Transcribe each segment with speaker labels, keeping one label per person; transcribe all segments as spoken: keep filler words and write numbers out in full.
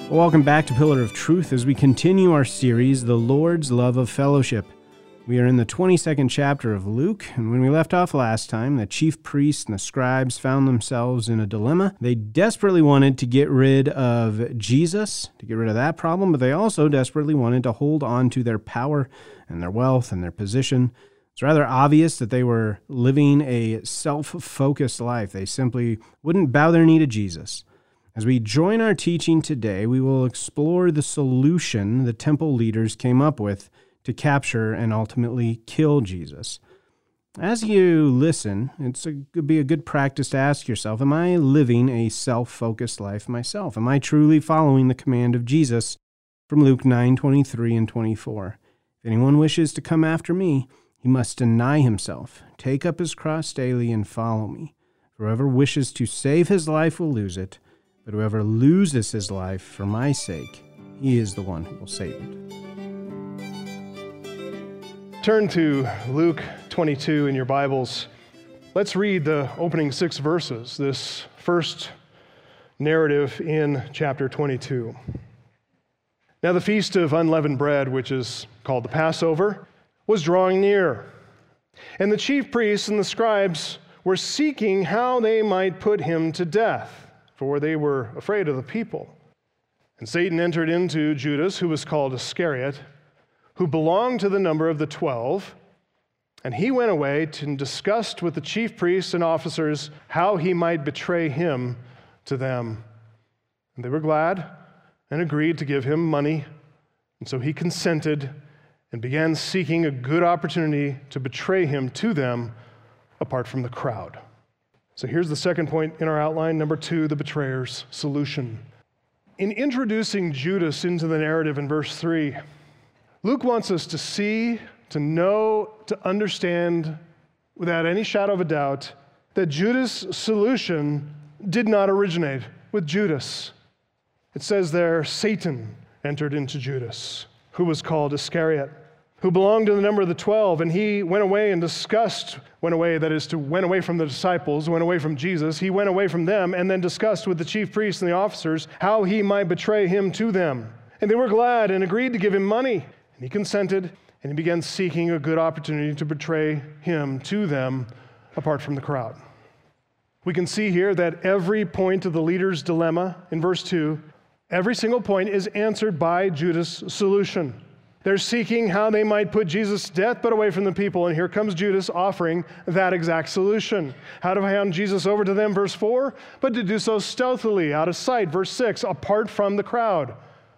Speaker 1: Welcome back to Pillar of Truth as we continue our series, The Lord's Love of Fellowship. We are in the twenty-second chapter of Luke, and when we left off last time, the chief priests and the scribes found themselves in a dilemma. They desperately wanted to get rid of Jesus, to get rid of that problem, but they also desperately wanted to hold on to their power and their wealth and their position. It's rather obvious that they were living a self-focused life. They simply wouldn't bow their knee to Jesus. As we join our teaching today, we will explore the solution the temple leaders came up with to capture and ultimately kill Jesus. As you listen, it's a, it'd be a good practice to ask yourself, am I living a self-focused life myself? Am I truly following the command of Jesus from Luke nine twenty-three and twenty-four? If anyone wishes to come after me, he must deny himself, take up his cross daily, and follow me. For whoever wishes to save his life will lose it, but whoever loses his life for my sake, he is the one who will save it.
Speaker 2: Turn to Luke twenty-two in your Bibles. Let's read the opening six verses, this first narrative in chapter twenty-two. Now the feast of unleavened bread, which is called the Passover, was drawing near. And the chief priests and the scribes were seeking how they might put him to death, for they were afraid of the people. And Satan entered into Judas, who was called Iscariot, who belonged to the number of the twelve, and he went away and discussed with the chief priests and officers how he might betray him to them. And they were glad and agreed to give him money, and so he consented and began seeking a good opportunity to betray him to them apart from the crowd. So here's the second point in our outline, number two, the betrayer's solution. In introducing Judas into the narrative in verse three, Luke wants us to see, to know, to understand without any shadow of a doubt that Judas' solution did not originate with Judas. It says there, Satan entered into Judas, who was called Iscariot, who belonged to the number of the twelve, and he went away and discussed, went away, that is to went away from the disciples, went away from Jesus, he went away from them and then discussed with the chief priests and the officers how he might betray him to them. And they were glad and agreed to give him money, and he consented, and he began seeking a good opportunity to betray him to them apart from the crowd. We can see here that every point of the leader's dilemma in verse two, every single point is answered by Judas' solution. They're seeking how they might put Jesus to death, but away from the people. And here comes Judas offering that exact solution. How to hand Jesus over to them, verse four, but to do so stealthily, out of sight, verse six, apart from the crowd.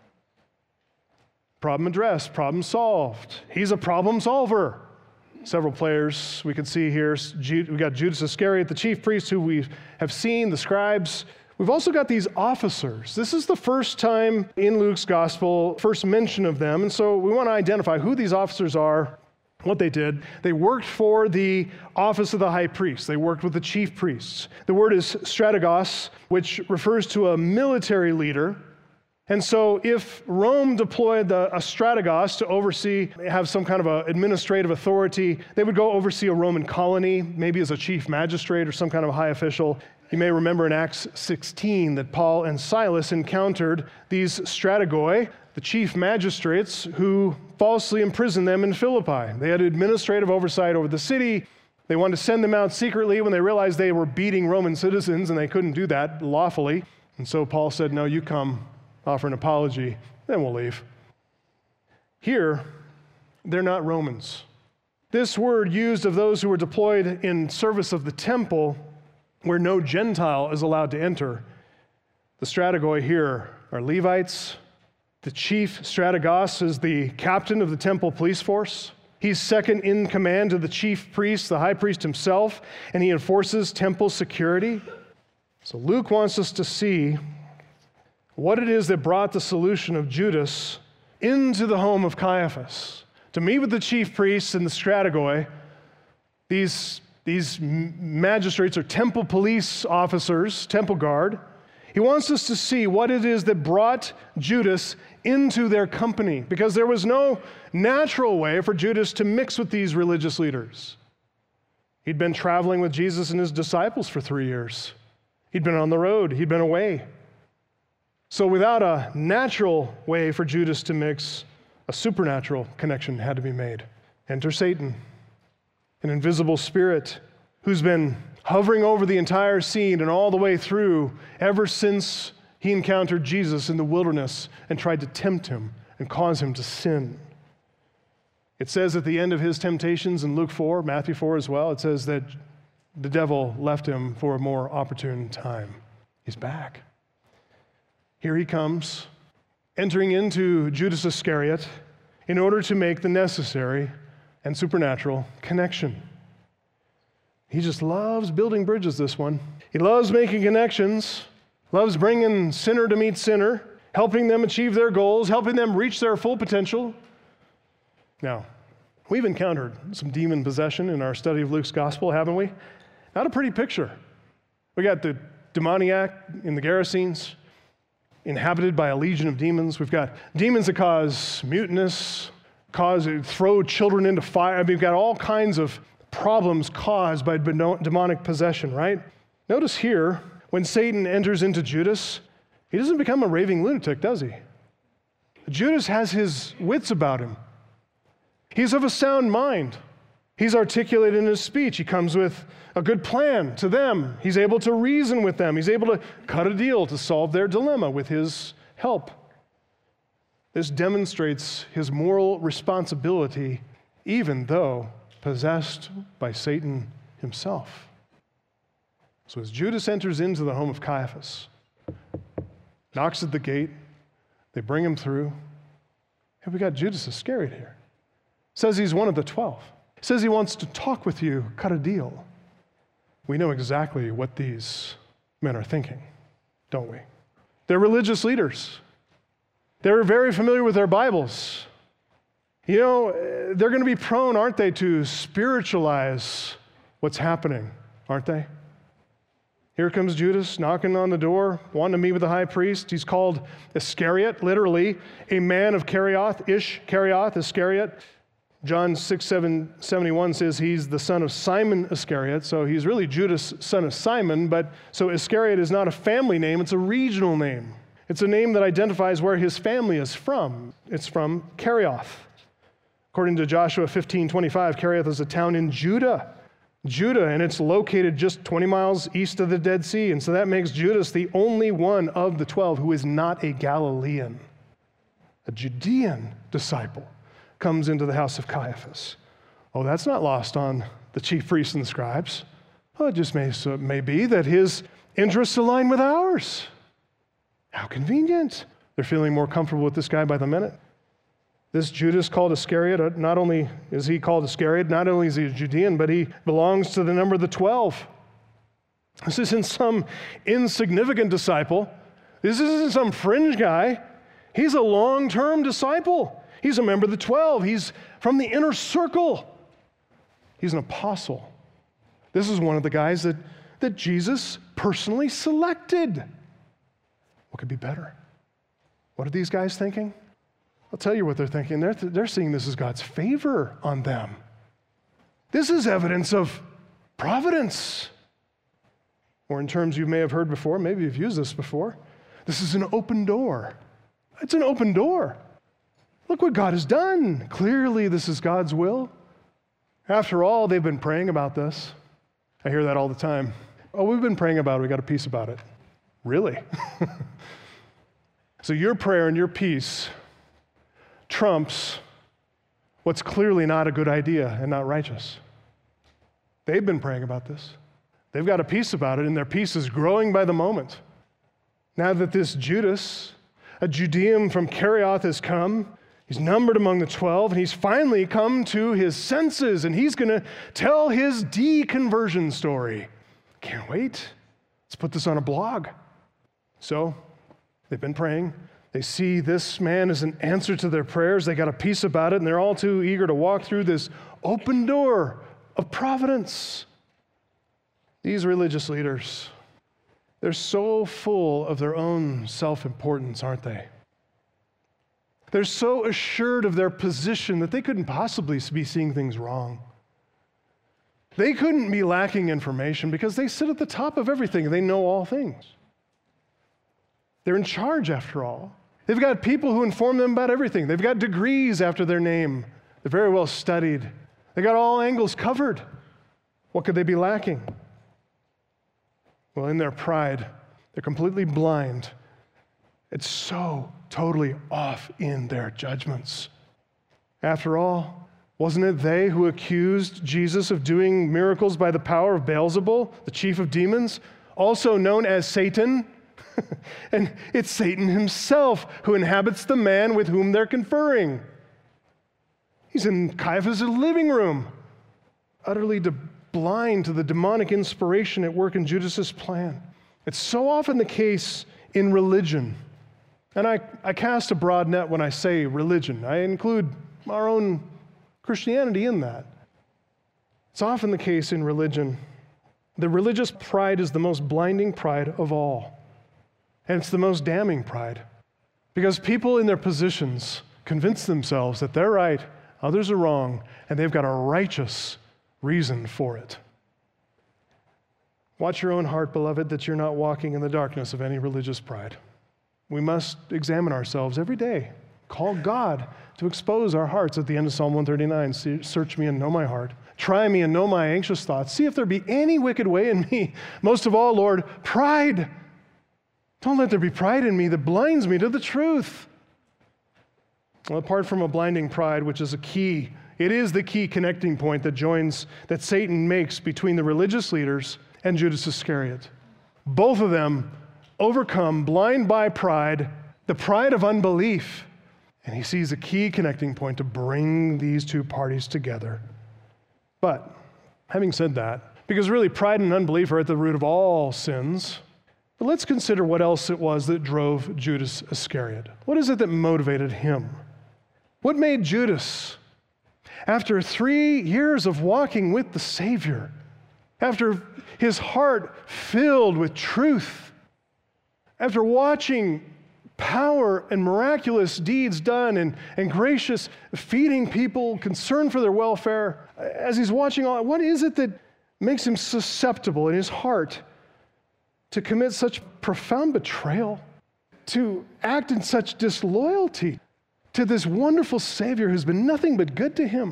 Speaker 2: Problem addressed, problem solved. He's a problem solver. Several players we can see here. We got Judas Iscariot, the chief priest who we have seen, the scribes. We've also got these officers. This is the first time in Luke's gospel, first mention of them. And so we want to identify who these officers are, what they did. They worked for the office of the high priest. They worked with the chief priests. The word is strategos, which refers to a military leader. And so if Rome deployed the, a strategos to oversee, have some kind of a administrative authority, they would go oversee a Roman colony, maybe as a chief magistrate or some kind of a high official. You may remember in Acts sixteen that Paul and Silas encountered these strategoi, the chief magistrates, who falsely imprisoned them in Philippi. They had administrative oversight over the city. They wanted to send them out secretly when they realized they were beating Roman citizens, and they couldn't do that lawfully. And so Paul said, no, you come, offer an apology, then we'll leave. Here, they're not Romans. This word used of those who were deployed in service of the temple, where no Gentile is allowed to enter. The strategoi here are Levites. The chief strategos is the captain of the temple police force. He's second in command to the chief priest, the high priest himself, and he enforces temple security. So Luke wants us to see what it is that brought the solution of Judas into the home of Caiaphas, to meet with the chief priests and the strategoi, these These magistrates are temple police officers, temple guard. He wants us to see what it is that brought Judas into their company, because there was no natural way for Judas to mix with these religious leaders. He'd been traveling with Jesus and his disciples for three years. He'd been on the road. He'd been away. So without a natural way for Judas to mix, a supernatural connection had to be made. Enter Satan, an invisible spirit who's been hovering over the entire scene and all the way through ever since he encountered Jesus in the wilderness and tried to tempt him and cause him to sin. It says at the end of his temptations in Luke four, Matthew four as well, it says that the devil left him for a more opportune time. He's back. Here he comes, entering into Judas Iscariot in order to make the necessary and supernatural connection. He just loves building bridges, this one. He loves making connections, loves bringing sinner to meet sinner, helping them achieve their goals, helping them reach their full potential. Now, we've encountered some demon possession in our study of Luke's gospel, haven't we? Not a pretty picture. We got the demoniac in the Gerasenes, inhabited by a legion of demons. We've got demons that cause mutinous, cause throw children into fire. I mean, we've got all kinds of problems caused by demonic possession, right? Notice here, when Satan enters into Judas, he doesn't become a raving lunatic, does he? Judas has his wits about him. He's of a sound mind. He's articulate in his speech. He comes with a good plan to them. He's able to reason with them. He's able to cut a deal to solve their dilemma with his help. This demonstrates his moral responsibility, even though possessed by Satan himself. So as Judas enters into the home of Caiaphas, knocks at the gate, they bring him through, and we got Judas Iscariot here. Says he's one of the twelve. Says he wants to talk with you, cut a deal. We know exactly what these men are thinking, don't we? They're religious leaders. They're very familiar with their Bibles. You know, they're going to be prone, aren't they, to spiritualize what's happening, aren't they? Here comes Judas knocking on the door, wanting to meet with the high priest. He's called Iscariot, literally, a man of Kerioth, Ish, Kerioth, Iscariot. John six seventy-one says he's the son of Simon Iscariot, so he's really Judas, son of Simon, but so Iscariot is not a family name, it's a regional name. It's a name that identifies where his family is from. It's from Kerioth. According to Joshua fifteen twenty-five, Kerioth is a town in Judah. Judah, and it's located just twenty miles east of the Dead Sea, and so that makes Judas the only one of the twelve who is not a Galilean. A Judean disciple comes into the house of Caiaphas. Oh, that's not lost on the chief priests and the scribes. Well, it just may, so it may be that his interests align with ours. How convenient. They're feeling more comfortable with this guy by the minute. This Judas called Iscariot, not only is he called Iscariot, not only is he a Judean, but he belongs to the number of the twelve. This isn't some insignificant disciple. This isn't some fringe guy. He's a long-term disciple. He's a member of the twelve. He's from the inner circle. He's an apostle. This is one of the guys that, that Jesus personally selected. What could be better? What are these guys thinking? I'll tell you what they're thinking. They're, they're seeing this as God's favor on them. This is evidence of providence. Or in terms you may have heard before, maybe you've used this before, this is an open door. It's an open door. Look what God has done. Clearly, this is God's will. After all, they've been praying about this. I hear that all the time. Oh, we've been praying about it. We got a peace about it. Really? So your prayer and your peace trumps what's clearly not a good idea and not righteous. They've been praying about this. They've got a peace about it, and their peace is growing by the moment. Now that this Judas, a Judean from Kerioth, has come, he's numbered among the twelve, and he's finally come to his senses, and he's going to tell his deconversion story. Can't wait. Let's put this on a blog. So, they've been praying. They see this man as an answer to their prayers. They got a peace about it, and they're all too eager to walk through this open door of providence. These religious leaders, they're so full of their own self-importance, aren't they? They're so assured of their position that they couldn't possibly be seeing things wrong. They couldn't be lacking information because they sit at the top of everything. They know all things. They're in charge after all. They've got people who inform them about everything. They've got degrees after their name. They're very well studied. They got all angles covered. What could they be lacking? Well, in their pride, they're completely blind. It's so totally off in their judgments. After all, wasn't it they who accused Jesus of doing miracles by the power of Beelzebul, the chief of demons, also known as Satan? And it's Satan himself who inhabits the man with whom they're conferring. He's in Caiaphas' living room, utterly de- blind to the demonic inspiration at work in Judas' plan. It's so often the case in religion. And I, I cast a broad net when I say religion. I include our own Christianity in that. It's often the case in religion. The religious pride is the most blinding pride of all. And it's the most damning pride. Because people in their positions convince themselves that they're right, others are wrong, and they've got a righteous reason for it. Watch your own heart, beloved, that you're not walking in the darkness of any religious pride. We must examine ourselves every day. Call God to expose our hearts at the end of Psalm one thirty-nine. Search me and know my heart. Try me and know my anxious thoughts. See if there be any wicked way in me. Most of all, Lord, pride. Don't let there be pride in me that blinds me to the truth. Well, apart from a blinding pride, which is a key, it is the key connecting point that joins, that Satan makes between the religious leaders and Judas Iscariot. Both of them overcome, blind by pride, the pride of unbelief. And he sees a key connecting point to bring these two parties together. But having said that, because really pride and unbelief are at the root of all sins, but let's consider what else it was that drove Judas Iscariot. What is it that motivated him? What made Judas, after three years of walking with the Savior, after his heart filled with truth, after watching power and miraculous deeds done and, and gracious feeding people, concern for their welfare, as he's watching all, what is it that makes him susceptible in his heart to commit such profound betrayal, to act in such disloyalty to this wonderful Savior who's been nothing but good to him,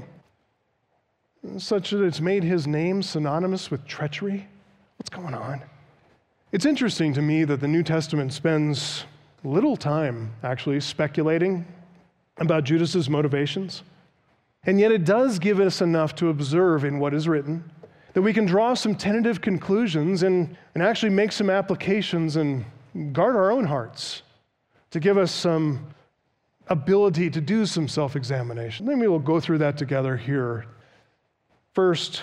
Speaker 2: such that it's made his name synonymous with treachery? What's going on? It's interesting to me that the New Testament spends little time actually speculating about Judas's motivations, and yet it does give us enough to observe in what is written that we can draw some tentative conclusions and, and actually make some applications and guard our own hearts to give us some ability to do some self-examination. Maybe we'll go through that together here. First,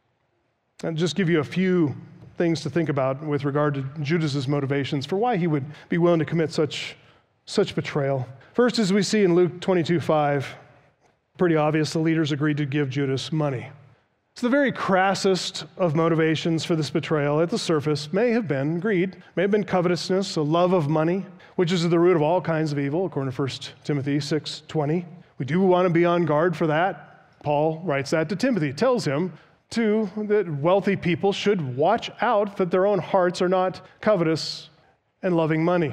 Speaker 2: I'll just give you a few things to think about with regard to Judas's motivations for why he would be willing to commit such, such betrayal. First, as we see in Luke twenty-two five, pretty obvious the leaders agreed to give Judas money. So the very crassest of motivations for this betrayal at the surface may have been greed, may have been covetousness, a love of money, which is at the root of all kinds of evil, according to First Timothy six twenty. We do want to be on guard for that. Paul writes that to Timothy, tells him, too, that wealthy people should watch out that their own hearts are not covetous and loving money.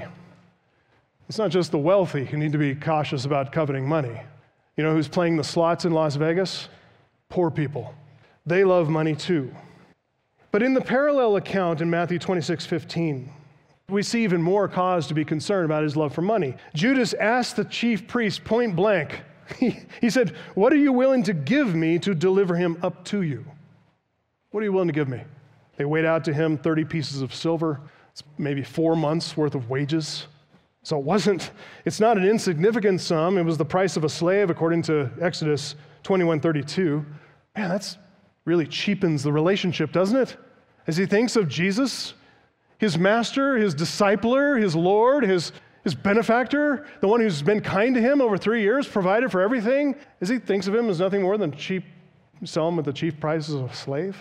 Speaker 2: It's not just the wealthy who need to be cautious about coveting money. You know who's playing the slots in Las Vegas? Poor people. They love money too. But in the parallel account in Matthew twenty-six fifteen, we see even more cause to be concerned about his love for money. Judas asked the chief priest point blank, he, he said, "What are you willing to give me to deliver him up to you?" What are you willing to give me? They weighed out to him thirty pieces of silver. It's maybe four months worth of wages. So it wasn't, it's not an insignificant sum. It was the price of a slave according to Exodus twenty-one thirty-two. Man, that's really cheapens the relationship, doesn't it? As he thinks of Jesus, his master, his discipler, his Lord, his, his benefactor, the one who's been kind to him over three years, provided for everything, as he thinks of him as nothing more than cheap, sell him at the chief prices of a slave.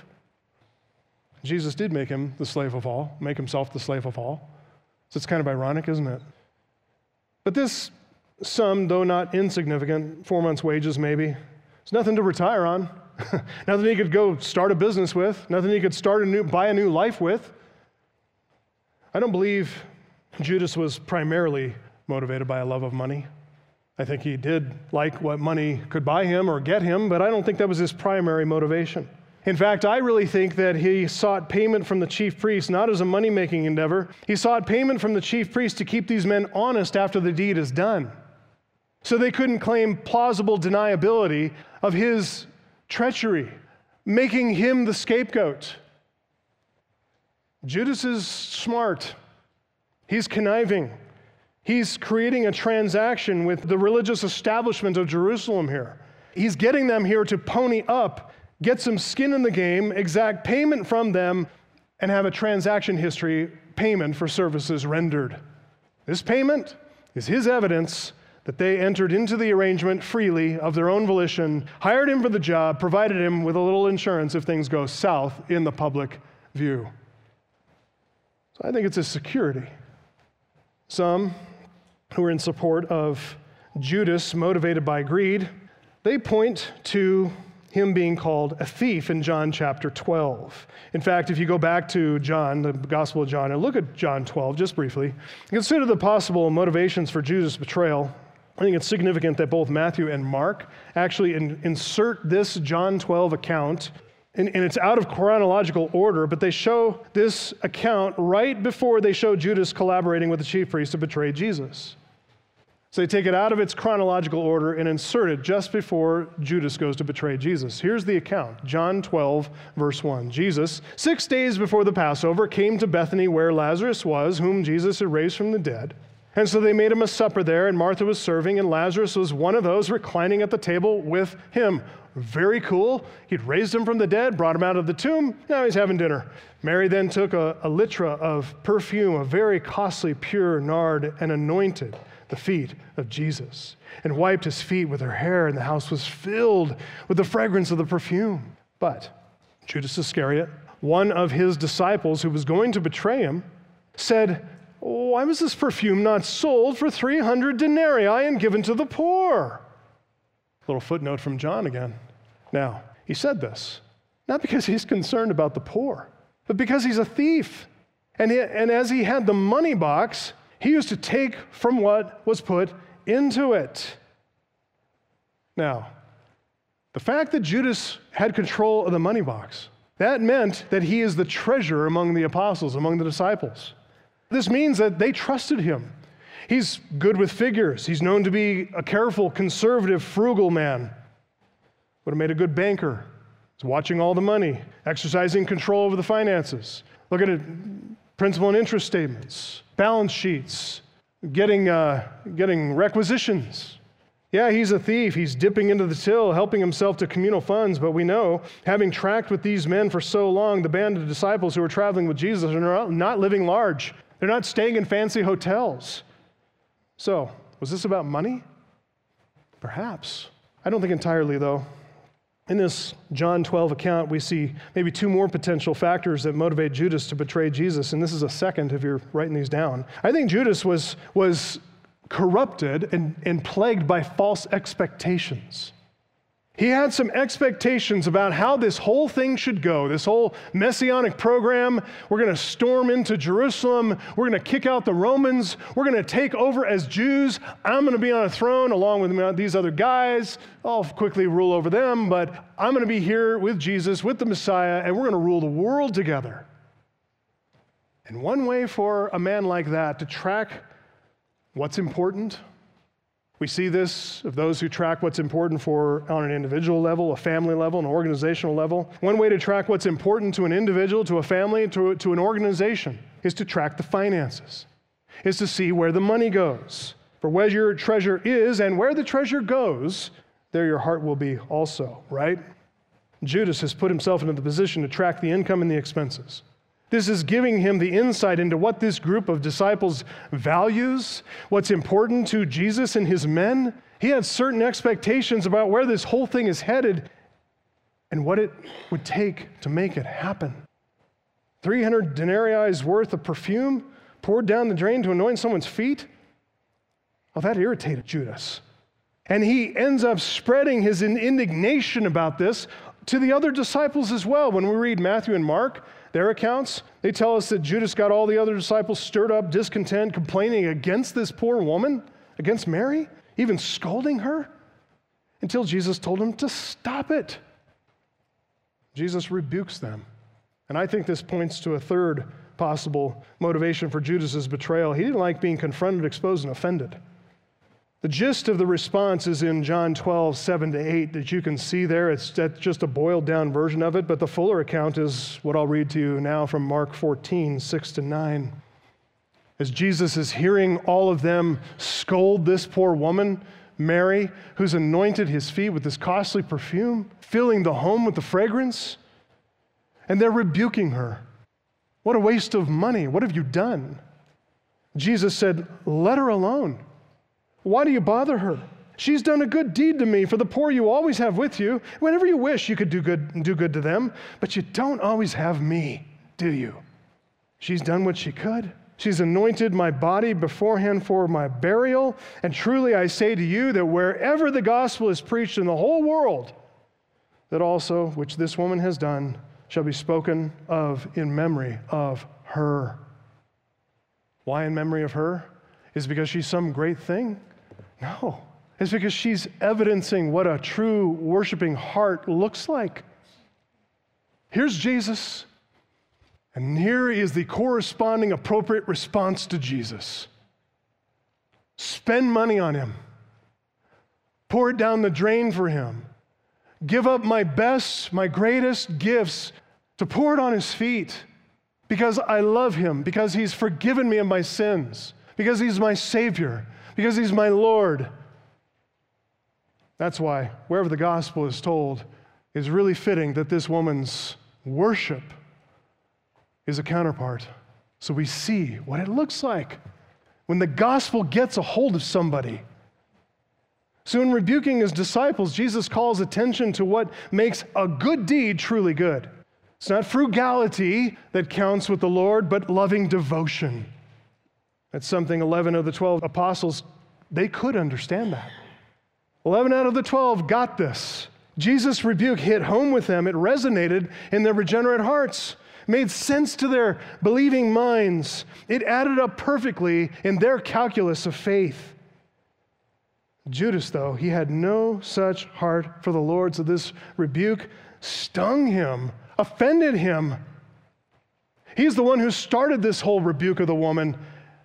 Speaker 2: Jesus did make him the slave of all, make himself the slave of all. So it's kind of ironic, isn't it? But this sum, though not insignificant, four months' wages maybe, it's nothing to retire on. Nothing he could go start a business with. Nothing he could start a new, buy a new life with. I don't believe Judas was primarily motivated by a love of money. I think he did like what money could buy him or get him, but I don't think that was his primary motivation. In fact, I really think that he sought payment from the chief priest, not as a money-making endeavor. He sought payment from the chief priest to keep these men honest after the deed is done, so they couldn't claim plausible deniability of his treachery, making him the scapegoat. Judas is smart. He's conniving. He's creating a transaction with the religious establishment of Jerusalem here. He's getting them here to pony up, get some skin in the game, exact payment from them, and have a transaction history payment for services rendered. This payment is his evidence that they entered into the arrangement freely of their own volition, hired him for the job, provided him with a little insurance if things go south in the public view. So I think it's a security. Some who are in support of Judas, motivated by greed, they point to him being called a thief in John chapter twelve. In fact, if you go back to John, the Gospel of John, and look at John twelve just briefly, consider the possible motivations for Judas' betrayal. I think it's significant that both Matthew and Mark actually in, insert this John twelve account, and, and it's out of chronological order, but they show this account right before they show Judas collaborating with the chief priest to betray Jesus. So they take it out of its chronological order and insert it just before Judas goes to betray Jesus. Here's the account, John twelve, verse one. Jesus, six days before the Passover, came to Bethany where Lazarus was, whom Jesus had raised from the dead. And so they made him a supper there, and Martha was serving, and Lazarus was one of those reclining at the table with him. Very cool. He'd raised him from the dead, brought him out of the tomb. Now he's having dinner. Mary then took a, a litra of perfume, a very costly, pure nard, and anointed the feet of Jesus, and wiped his feet with her hair, and the house was filled with the fragrance of the perfume. But Judas Iscariot, one of his disciples who was going to betray him, said, "Why was this perfume not sold for three hundred denarii and given to the poor?" Little footnote from John again. Now, he said this, not because he's concerned about the poor, but because he's a thief. And, he, and as he had the money box, he used to take from what was put into it. Now, the fact that Judas had control of the money box, that meant that he is the treasurer among the apostles, among the disciples. This means that they trusted him. He's good with figures. He's known to be a careful, conservative, frugal man. Would have made a good banker. He's watching all the money, exercising control over the finances. Look at it, principal and interest statements, balance sheets, getting, uh, getting requisitions. Yeah, he's a thief. He's dipping into the till, helping himself to communal funds. But we know, having tracked with these men for so long, the band of disciples who are traveling with Jesus are not living large. They're not staying in fancy hotels. So, was this about money? Perhaps. I don't think entirely, though. In this John twelve account, we see maybe two more potential factors that motivate Judas to betray Jesus, and this is a second if you're writing these down. I think Judas was, was corrupted and, and plagued by false expectations. He had some expectations about how this whole thing should go, this whole messianic program. We're going to storm into Jerusalem. We're going to kick out the Romans. We're going to take over as Jews. I'm going to be on a throne along with these other guys. I'll quickly rule over them, but I'm going to be here with Jesus, with the Messiah, and we're going to rule the world together. And one way for a man like that to track what's important, we see this of those who track what's important for on an individual level, a family level, an organizational level. One way to track what's important to an individual, to a family, to, to an organization is to track the finances, is to see where the money goes. For where your treasure is and where the treasure goes, there your heart will be also, right? Judas has put himself into the position to track the income and the expenses. This is giving him the insight into what this group of disciples values, what's important to Jesus and his men. He had certain expectations about where this whole thing is headed and what it would take to make it happen. three hundred denarii worth of perfume poured down the drain to anoint someone's feet? Well, that irritated Judas. And he ends up spreading his indignation about this to the other disciples as well. When we read Matthew and Mark, their accounts, they tell us that Judas got all the other disciples stirred up, discontent, complaining against this poor woman, against Mary, even scolding her, until Jesus told him to stop it. Jesus rebukes them. And I think this points to a third possible motivation for Judas's betrayal. He didn't like being confronted, exposed, and offended. The gist of the response is in John twelve, seven to eight that you can see there. It's just a boiled down version of it, but the fuller account is what I'll read to you now from Mark fourteen, six to nine. As Jesus is hearing all of them scold this poor woman, Mary, who's anointed his feet with this costly perfume, filling the home with the fragrance, and they're rebuking her. What a waste of money. What have you done? Jesus said, let her alone. Why do you bother her? She's done a good deed to me. For the poor you always have with you. Whenever you wish, you could do good and do good to them, but you don't always have me, do you? She's done what she could. She's anointed my body beforehand for my burial. And truly I say to you that wherever the gospel is preached in the whole world, that also, which this woman has done, shall be spoken of in memory of her. Why in memory of her? Is it because she's some great thing? No. It's because she's evidencing what a true worshiping heart looks like. Here's Jesus, and here is the corresponding appropriate response to Jesus. Spend money on him. Pour it down the drain for him. Give up my best, my greatest gifts to pour it on his feet because I love him, because he's forgiven me of my sins, because he's my Savior, because he's my Lord. That's why wherever the gospel is told, it's really fitting that this woman's worship is a counterpart. So we see what it looks like when the gospel gets a hold of somebody. So in rebuking his disciples, Jesus calls attention to what makes a good deed truly good. It's not frugality that counts with the Lord, but loving devotion. That's something eleven of the twelve apostles, they could understand that. eleven out of the twelve got this. Jesus' rebuke hit home with them. It resonated in their regenerate hearts, made sense to their believing minds. It added up perfectly in their calculus of faith. Judas, though, he had no such heart for the Lord, so this rebuke stung him, offended him. He's the one who started this whole rebuke of the woman.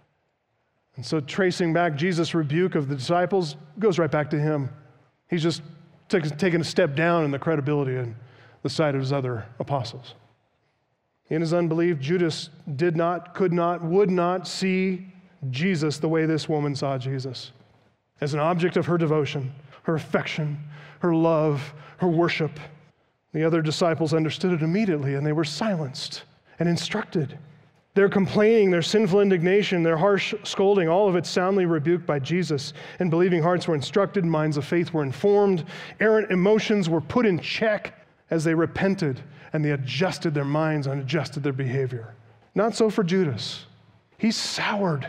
Speaker 2: And so tracing back Jesus' rebuke of the disciples goes right back to him. He's just t- taken a step down in the credibility and the sight of his other apostles. In his unbelief, Judas did not, could not, would not see Jesus the way this woman saw Jesus, as an object of her devotion, her affection, her love, her worship. The other disciples understood it immediately, and they were silenced and instructed. Their complaining, their sinful indignation, their harsh scolding, all of it soundly rebuked by Jesus. And believing hearts were instructed, minds of faith were informed, errant emotions were put in check as they repented, and they adjusted their minds and adjusted their behavior. Not so for Judas. He soured.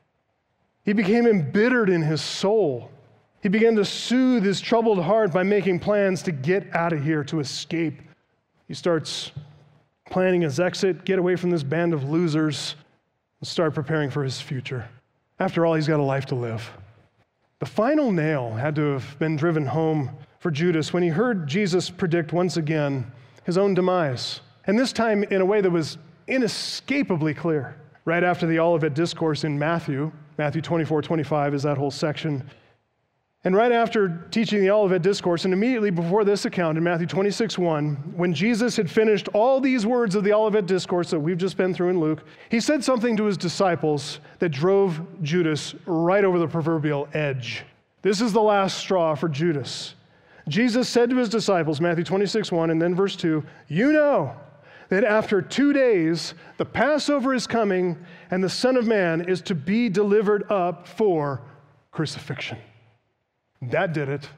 Speaker 2: He became embittered in his soul. He began to soothe his troubled heart by making plans to get out of here, to escape. He starts planning his exit, get away from this band of losers, and start preparing for his future. After all, he's got a life to live. The final nail had to have been driven home for Judas when he heard Jesus predict once again his own demise, and this time in a way that was inescapably clear. Right after the Olivet Discourse in Matthew, Matthew twenty-four, twenty-five is that whole section. And right after teaching the Olivet Discourse, and immediately before this account in Matthew twenty-six, one, when Jesus had finished all these words of the Olivet Discourse that we've just been through in Luke, he said something to his disciples that drove Judas right over the proverbial edge. This is the last straw for Judas. Jesus said to his disciples, Matthew twenty-six, one, and then verse two, "You know that after two days the Passover is coming, and the Son of Man is to be delivered up for crucifixion." That did it.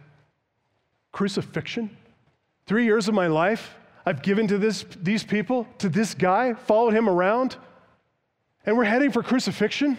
Speaker 2: Crucifixion? Three years of my life I've given to this, these people, to this guy, followed him around, and we're heading for crucifixion?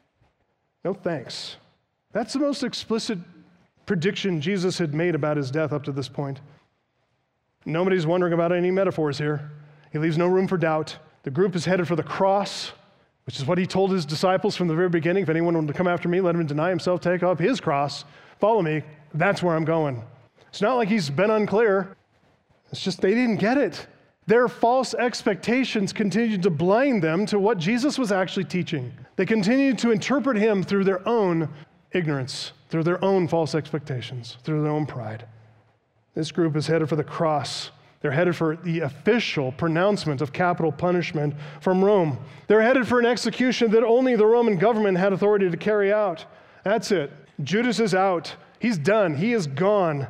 Speaker 2: No thanks. That's the most explicit prediction Jesus had made about his death up to this point. Nobody's wondering about any metaphors here. He leaves no room for doubt. The group is headed for the cross, which is what he told his disciples from the very beginning. If anyone wanted to come after me, let him deny himself, take up his cross, follow me. That's where I'm going. It's not like he's been unclear. It's just they didn't get it. Their false expectations continued to blind them to what Jesus was actually teaching. They continued to interpret him through their own ignorance, through their own false expectations, through their own pride. This group is headed for the cross. They're headed for the official pronouncement of capital punishment from Rome. They're headed for an execution that only the Roman government had authority to carry out. That's it. Judas is out. He's done. He is gone.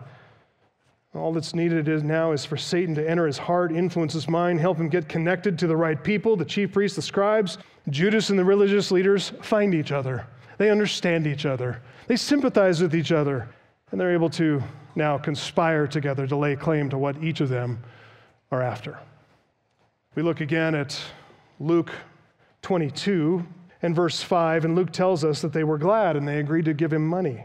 Speaker 2: All that's needed is now is for Satan to enter his heart, influence his mind, help him get connected to the right people, the chief priests, the scribes. Judas and the religious leaders find each other. They understand each other. They sympathize with each other. And they're able to now conspire together to lay claim to what each of them are after. We look again at Luke twenty-two and verse five, and Luke tells us that they were glad and they agreed to give him money.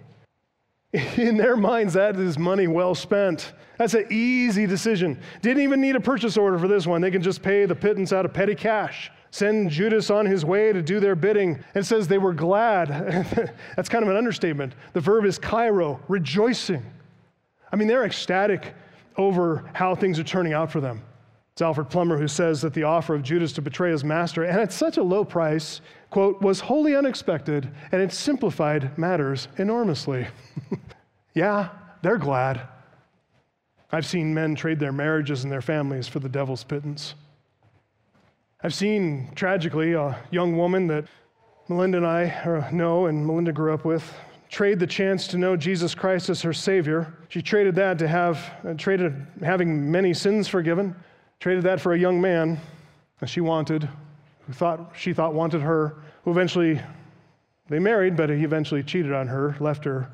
Speaker 2: In their minds, that is money well spent. That's an easy decision. Didn't even need a purchase order for this one. They can just pay the pittance out of petty cash. Send Judas on his way to do their bidding. It says they were glad. That's kind of an understatement. The verb is kairo, rejoicing. I mean, they're ecstatic over how things are turning out for them. It's Alfred Plummer who says that the offer of Judas to betray his master, and at such a low price, quote, was wholly unexpected, and it simplified matters enormously. Yeah, they're glad. I've seen men trade their marriages and their families for the devil's pittance. I've seen, tragically, a young woman that Melinda and I know and Melinda grew up with trade the chance to know Jesus Christ as her Savior. She traded that to have, uh, traded having many sins forgiven, traded that for a young man that she wanted, who thought she thought wanted her, who eventually, they married, but he eventually cheated on her, left her.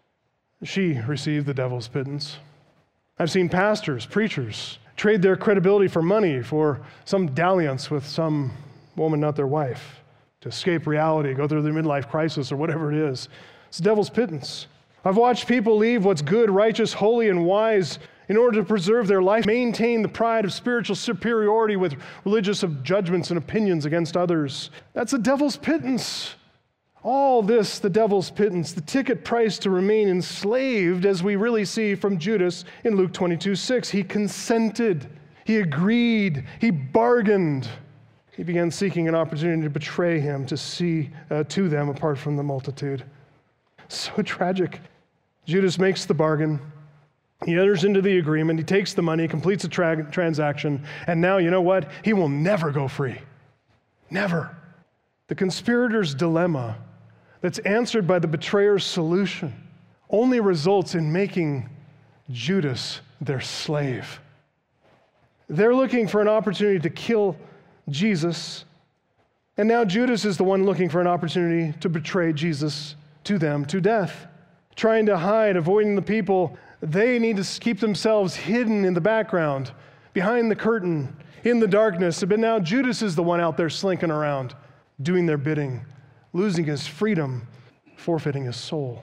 Speaker 2: She received the devil's pittance. I've seen pastors, preachers, trade their credibility for money, for some dalliance with some woman, not their wife, to escape reality, go through their midlife crisis or whatever it is. It's the devil's pittance. I've watched people leave what's good, righteous, holy, and wise in order to preserve their life, maintain the pride of spiritual superiority with religious judgments and opinions against others. That's the devil's pittance. All this, the devil's pittance, the ticket price to remain enslaved, as we really see from Judas in Luke twenty-two six. He consented. He agreed. He bargained. He began seeking an opportunity to betray him, to see uh, to them apart from the multitude. So tragic. Judas makes the bargain. He enters into the agreement. He takes the money, completes the tra- transaction, and now, you know what? He will never go free. Never. The conspirator's dilemma that's answered by the betrayer's solution only results in making Judas their slave. They're looking for an opportunity to kill Jesus, and now Judas is the one looking for an opportunity to betray Jesus to them to death, trying to hide, avoiding the people. They need to keep themselves hidden in the background, behind the curtain, in the darkness. But now Judas is the one out there slinking around, doing their bidding, losing his freedom, forfeiting his soul.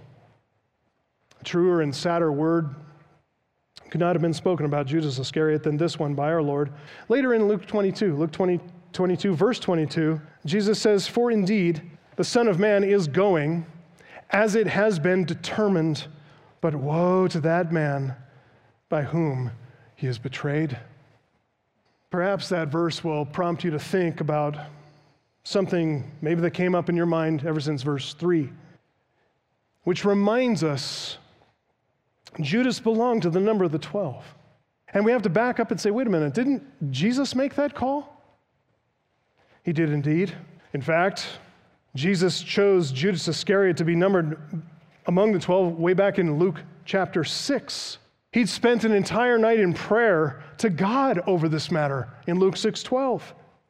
Speaker 2: A truer and sadder word could not have been spoken about Judas Iscariot than this one by our Lord. Later in Luke twenty-two, Luke twenty, twenty-two, verse twenty-two, Jesus says, "For indeed the Son of Man is going, as it has been determined, but woe to that man by whom he is betrayed." Perhaps that verse will prompt you to think about something maybe that came up in your mind ever since verse three, which reminds us Judas belonged to the number of the twelve. And we have to back up and say, wait a minute, didn't Jesus make that call? He did indeed. In fact, Jesus chose Judas Iscariot to be numbered among the twelve way back in Luke chapter six. He'd spent an entire night in prayer to God over this matter in Luke six twelve.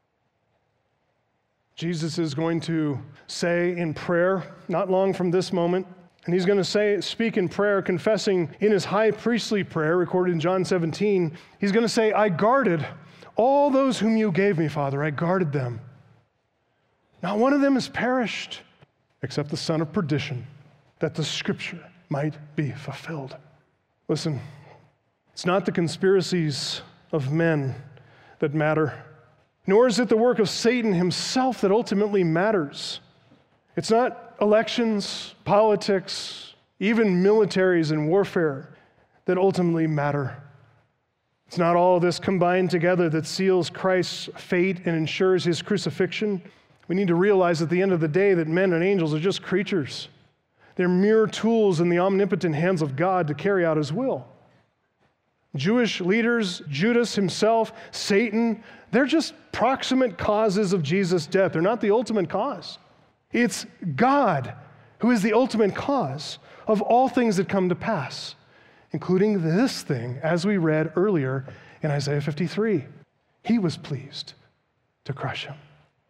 Speaker 2: Jesus is going to say in prayer, not long from this moment, and he's going to say, speak in prayer, confessing in his high priestly prayer, recorded in John seventeen, he's going to say, "I guarded all those whom you gave me, Father. I guarded them. Not one of them has perished, except the son of perdition, that the scripture might be fulfilled." Listen, it's not the conspiracies of men that matter. Nor is it the work of Satan himself that ultimately matters. It's not elections, politics, even militaries and warfare that ultimately matter. It's not all this combined together that seals Christ's fate and ensures his crucifixion. We need to realize at the end of the day that men and angels are just creatures. They're mere tools in the omnipotent hands of God to carry out his will. Jewish leaders, Judas himself, Satan, they're just proximate causes of Jesus' death. They're not the ultimate cause. It's God who is the ultimate cause of all things that come to pass, including this thing, as we read earlier in Isaiah fifty-three. He was pleased to crush him.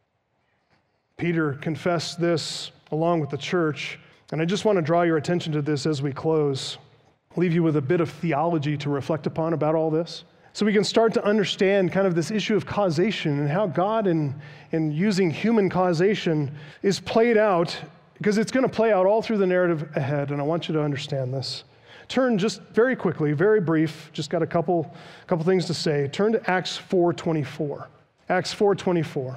Speaker 2: Peter confessed this along with the church, and I just want to draw your attention to this as we close. I'll leave you with a bit of theology to reflect upon about all this, so we can start to understand kind of this issue of causation and how God, in, in using human causation, is played out, because it's going to play out all through the narrative ahead, and I want you to understand this. Turn just very quickly, very brief, just got a couple, couple things to say. Turn to Acts four twenty-four. Acts four twenty-four.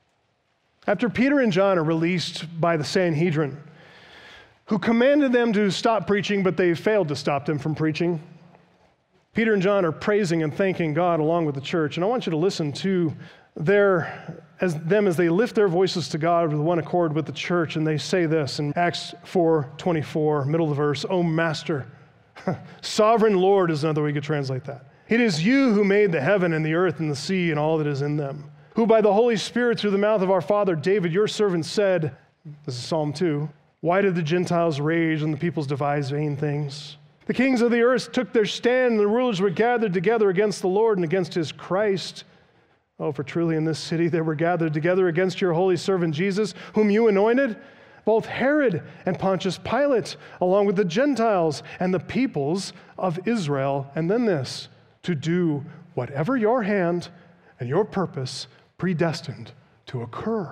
Speaker 2: After Peter and John are released by the Sanhedrin, who commanded them to stop preaching, but they failed to stop them from preaching, Peter and John are praising and thanking God along with the church. And I want you to listen to their, as them as they lift their voices to God with one accord with the church. And they say this in Acts four twenty-four, middle of the verse, "O Master, sovereign Lord," is another way you could translate that. "It is you who made the heaven and the earth and the sea and all that is in them, who by the Holy Spirit through the mouth of our father David, your servant, said," this is Psalm two, "Why did the Gentiles rage and the peoples devise vain things? The kings of the earth took their stand, and the rulers were gathered together against the Lord and against his Christ. Oh, for truly in this city they were gathered together against your holy servant Jesus, whom you anointed, both Herod and Pontius Pilate, along with the Gentiles and the peoples of Israel." And then this, "to do whatever your hand and your purpose predestined to occur."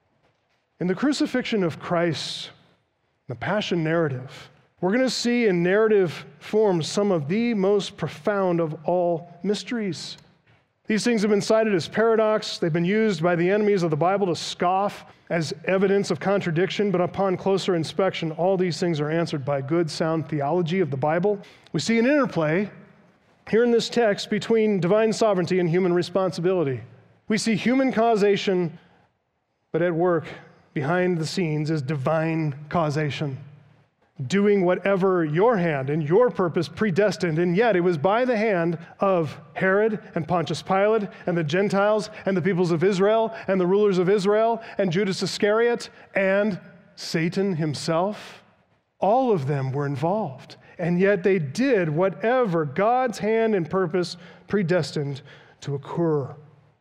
Speaker 2: In the crucifixion of Christ, the Passion narrative, we're going to see in narrative form some of the most profound of all mysteries. These things have been cited as paradox. They've been used by the enemies of the Bible to scoff as evidence of contradiction, but upon closer inspection, all these things are answered by good, sound theology of the Bible. We see an interplay here in this text between divine sovereignty and human responsibility. We see human causation, but at work behind the scenes is divine causation, doing whatever your hand and your purpose predestined. And yet it was by the hand of Herod and Pontius Pilate and the Gentiles and the peoples of Israel and the rulers of Israel and Judas Iscariot and Satan himself. All of them were involved. And yet they did whatever God's hand and purpose predestined to occur.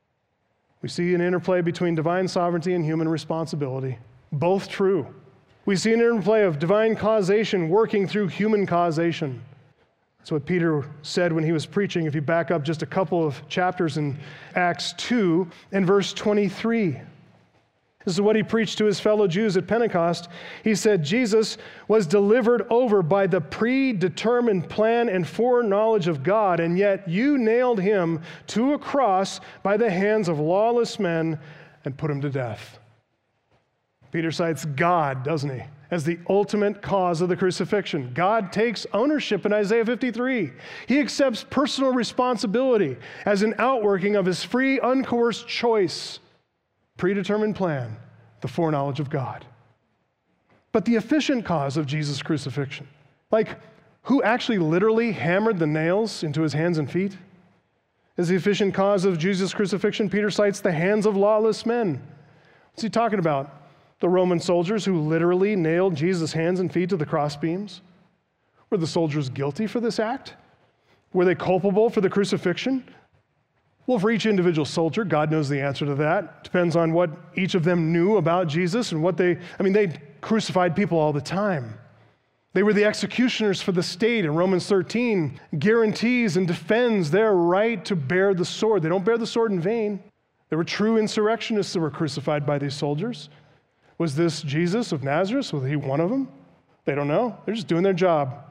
Speaker 2: We see an interplay between divine sovereignty and human responsibility, both true. We see an interplay of divine causation working through human causation. That's what Peter said when he was preaching. If you back up just a couple of chapters in Acts two and verse twenty-three. This is what he preached to his fellow Jews at Pentecost. He said, "Jesus was delivered over by the predetermined plan and foreknowledge of God, and yet you nailed him to a cross by the hands of lawless men and put him to death." Peter cites God, doesn't he, as the ultimate cause of the crucifixion. God takes ownership in Isaiah fifty-three. He accepts personal responsibility as an outworking of his free, uncoerced choice, predetermined plan, the foreknowledge of God. But the efficient cause of Jesus' crucifixion, like who actually literally hammered the nails into his hands and feet, is the efficient cause of Jesus' crucifixion. Peter cites the hands of lawless men. What's he talking about? The Roman soldiers who literally nailed Jesus' hands and feet to the crossbeams? Were the soldiers guilty for this act? Were they culpable for the crucifixion? Well, for each individual soldier, God knows the answer to that. Depends on what each of them knew about Jesus and what they, I mean, they crucified people all the time. They were the executioners for the state, and Romans thirteen guarantees and defends their right to bear the sword. They don't bear the sword in vain. There were true insurrectionists that were crucified by these soldiers. Was this Jesus of Nazareth? Was he one of them? They don't know. They're just doing their job.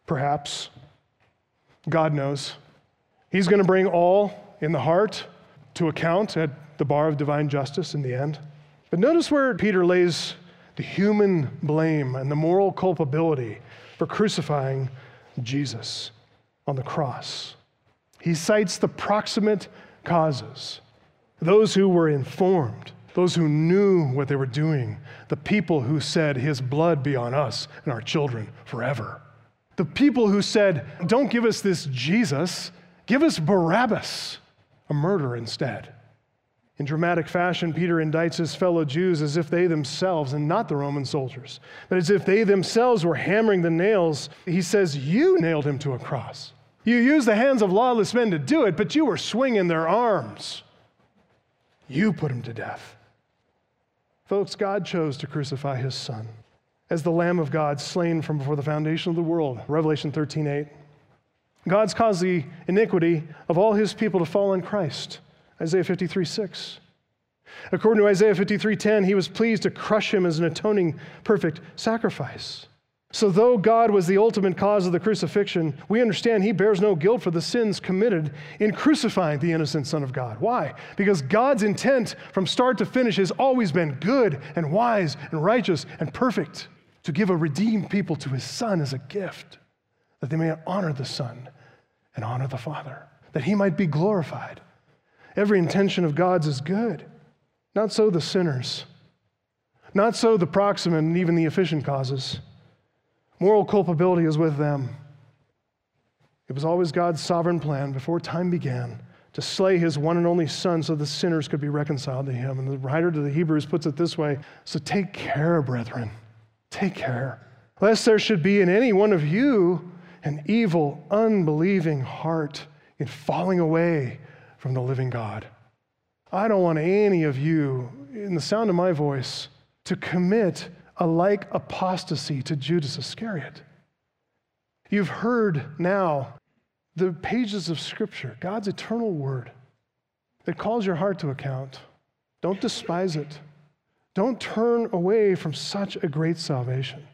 Speaker 2: Perhaps. God knows. He's going to bring all in the heart, to account at the bar of divine justice in the end. But notice where Peter lays the human blame and the moral culpability for crucifying Jesus on the cross. He cites the proximate causes, those who were informed, those who knew what they were doing, the people who said, his blood be on us and our children forever. The people who said, don't give us this Jesus, give us Barabbas, a murderer instead. In dramatic fashion, Peter indicts his fellow Jews as if they themselves, and not the Roman soldiers, but as if they themselves were hammering the nails. He says, you nailed him to a cross. You used the hands of lawless men to do it, but you were swinging their arms. You put him to death. Folks, God chose to crucify his son as the Lamb of God slain from before the foundation of the world. Revelation thirteen eight. God's caused the iniquity of all his people to fall on Christ. Isaiah fifty-three six. According to Isaiah fifty-three ten, he was pleased to crush him as an atoning perfect sacrifice. So though God was the ultimate cause of the crucifixion, we understand he bears no guilt for the sins committed in crucifying the innocent Son of God. Why? Because God's intent from start to finish has always been good and wise and righteous and perfect, to give a redeemed people to his Son as a gift, that they may honor the Son and honor the Father, that he might be glorified. Every intention of God's is good. Not so the sinners. Not so the proximate and even the efficient causes. Moral culpability is with them. It was always God's sovereign plan before time began to slay his one and only Son so the sinners could be reconciled to him. And the writer to the Hebrews puts it this way, so take care, brethren, take care, lest there should be in any one of you an evil, unbelieving heart in falling away from the living God. I don't want any of you, in the sound of my voice, to commit a like apostasy to Judas Iscariot. You've heard now the pages of Scripture, God's eternal word, that calls your heart to account. Don't despise it. Don't turn away from such a great salvation.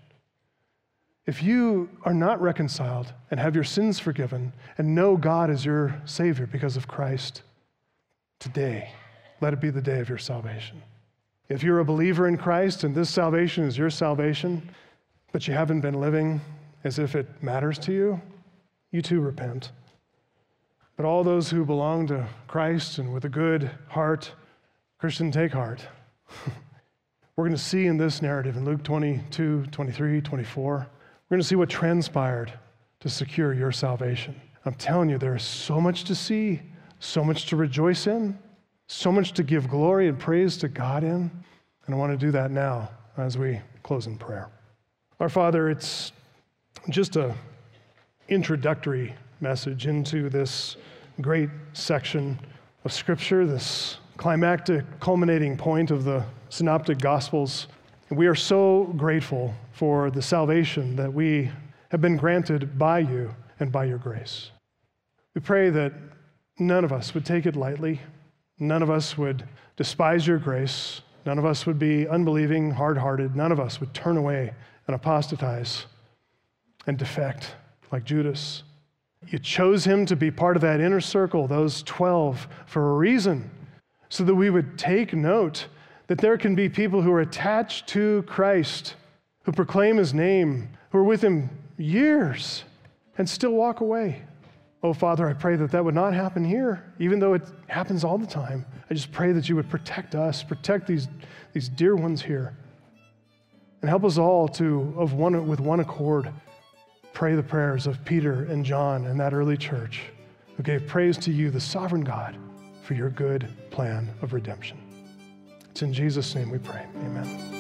Speaker 2: If you are not reconciled and have your sins forgiven and know God as your Savior because of Christ, today, let it be the day of your salvation. If you're a believer in Christ and this salvation is your salvation, but you haven't been living as if it matters to you, you too repent. But all those who belong to Christ and with a good heart, Christian, take heart. We're going to see in this narrative in Luke twenty-two, twenty-three, twenty-four, we're going to see what transpired to secure your salvation. I'm telling you, there is so much to see, so much to rejoice in, so much to give glory and praise to God in, and I want to do that now as we close in prayer. Our Father, it's just an introductory message into this great section of Scripture, this climactic culminating point of the Synoptic Gospels. And we are so grateful for the salvation that we have been granted by you and by your grace. We pray that none of us would take it lightly. None of us would despise your grace. None of us would be unbelieving, hard-hearted. None of us would turn away and apostatize and defect like Judas. You chose him to be part of that inner circle, those twelve, for a reason, so that we would take note that there can be people who are attached to Christ, who proclaim his name, who are with him years, and still walk away. Oh, Father, I pray that that would not happen here, even though it happens all the time. I just pray that you would protect us, protect these, these dear ones here, and help us all to, of one, with one accord, pray the prayers of Peter and John and that early church who gave praise to you, the sovereign God, for your good plan of redemption. It's in Jesus' name we pray. Amen.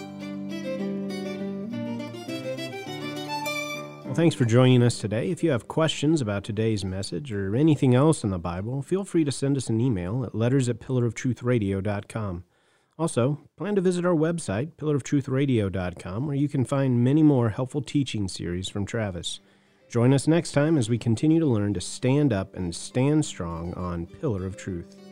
Speaker 1: Well, thanks for joining us today. If you have questions about today's message or anything else in the Bible, feel free to send us an email at letters at pillar of truth radio dot com. Also, plan to visit our website, pillar of truth radio dot com, where you can find many more helpful teaching series from Travis. Join us next time as we continue to learn to stand up and stand strong on Pillar of Truth.